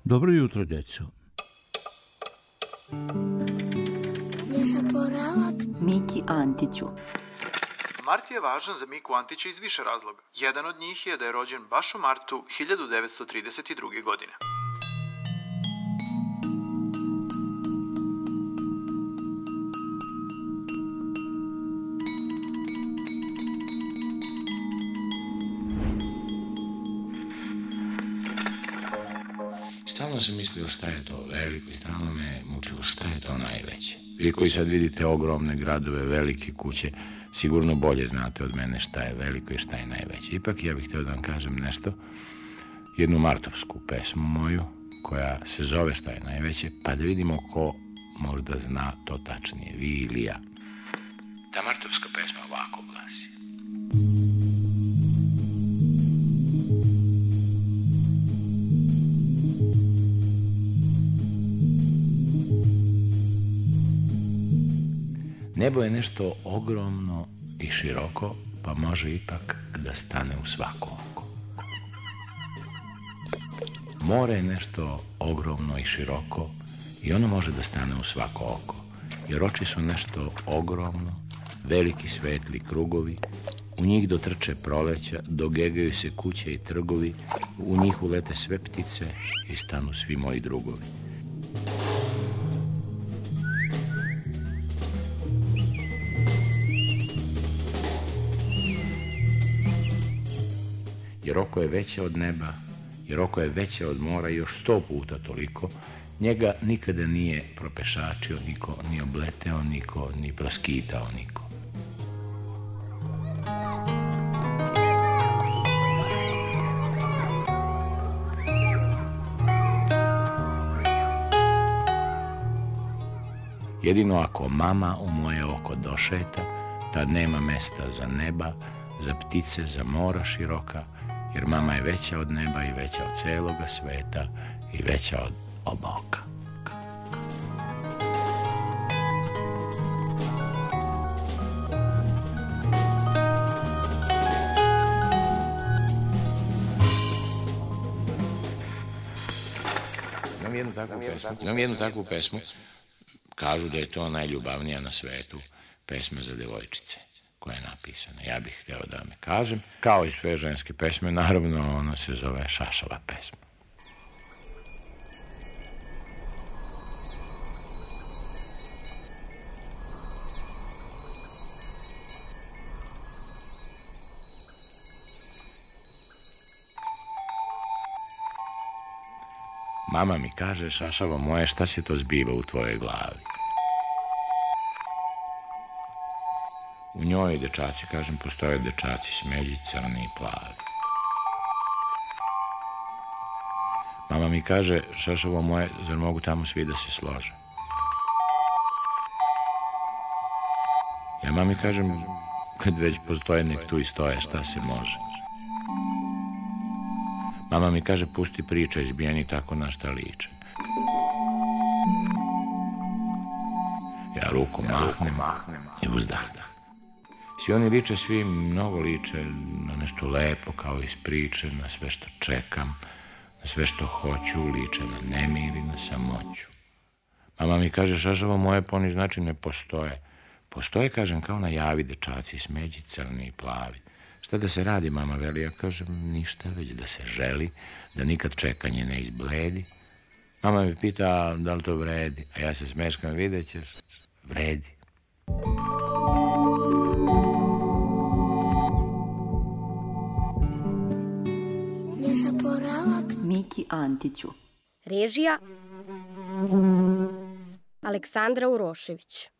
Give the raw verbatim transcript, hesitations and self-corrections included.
Dobro jutro, djeco. Ne zaboravak Miki Antiću. Mart je važan za Miku Antića iz više razloga. Jedan od njih je da je rođen baš u martu hiljadu devetsto trideset druge. godine. Stalno sam mislio šta je to veliko i stalno me mučilo šta je to najveće. Vi koji sad vidite ogromne gradove, velike kuće, sigurno bolje znate od mene šta je veliko i šta je najveće. Ipak ja bih htio da vam kažem nešto, jednu martovsku pesmu moju, koja se zove Šta je najveće, pa da vidimo ko možda zna to tačnije, vi ili ja. Ta martovska pesma ovako glasi. Nebo je nešto ogromno i široko, pa može ipak da stane u svako oko. More je nešto ogromno i široko i ono može da stane u svako oko, jer oči su nešto ogromno, veliki svetli krugovi, u njih dotrče proleća, dogegaju se kuće i trgovi, u njih ulete sve ptice i stanu svi moji drugovi. Jer oko je veće od neba, jer oko je veće od mora i još sto puta toliko, njega nikada nije propešačio niko, ni obleteo niko, ni proskitao niko. Jedino ako mama u moje oko došeta, tad nema mesta za neba, za ptice, za mora široka, jer mama je veća od neba i veća od celoga sveta i veća od oboka. Imam jednu takvu pesmu, imam jednu takvu pesmu, kažu da je to najljubavnija na svetu pesma za devojčice koja je napisana. Ja bih hteo da vam kažem, kao i sve ženske pesme, naravno ona se zove Šašava pesma. Mama mi kaže, Šašavo moje, šta se to zbiva u tvojoj glavi? U njoj dečaci, kažem, postoje dečaci smelji, crni i plavi. Mama mi kaže, Šašavo moje, zar mogu tamo svi da se slože? Ja mami kažem, kad već postoje, nek tu i stoje, šta se može? Mama mi kaže, pusti priča, izbijeni tako na šta liče. Ja ruku mahnem i uzdahnem. Svi oni liče, svi mnogo liče na nešto lepo, kao iz priče, na sve što čekam, na sve što hoću, liče na nemir i na samoću. Mama mi kaže, Šašavo moje, pa oni znači ne postoje. Postoje, kažem, kao na javi dečaci, smeđi, crni i plavi. Šta da se radi, mama veli? Ja kažem, ništa, već da se želi, da nikad čekanje ne izbledi. Mama mi pita da li to vredi, a ja se smeškam, vidjet ćeš, vredi. ne zaboravak Miki Antiću. Režija Aleksandra Urošević.